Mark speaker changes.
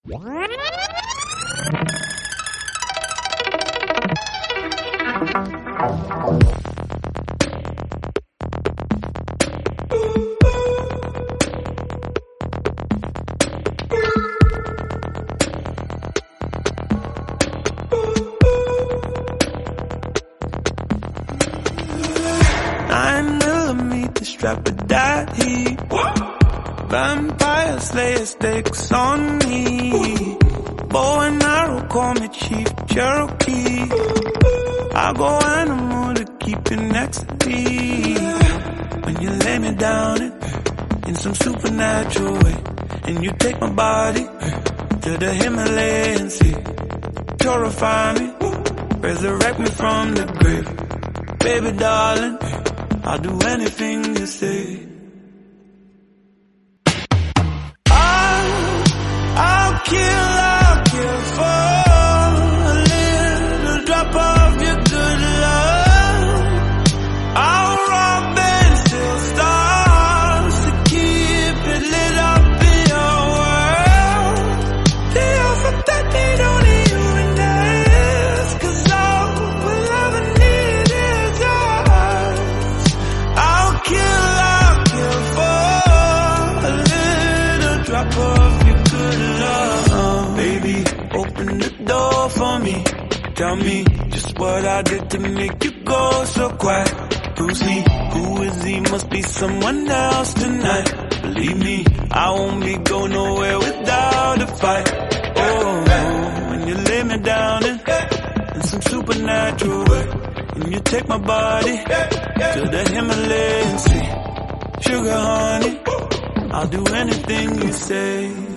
Speaker 1: Strap with that heat. Vampire slayer stakes on me. Bow and arrow, call me Chief Cherokee. I go animal to keep you next to me. When you lay me down in some supernatural way, and you take my body to the Himalayan sea. Purify me, resurrect me from the grave. Baby darling, I'll do anything you say. I'll kill for a little drop of your good love. I'll rob and steal stars to keep it lit up in your world. They offer that they don't you and us, 'cause all we'll ever need is yours. I'll kill for a little drop of your good love. Baby, open the door for me. Tell me just what I did to make you go so quiet. Who's he? Who is he? Must be someone else tonight. Believe me, I won't be going nowhere without a fight. Oh, when you lay me down in some supernatural way, and you take my body to the Himalayan sea. Sugar honey, I'll do anything you say.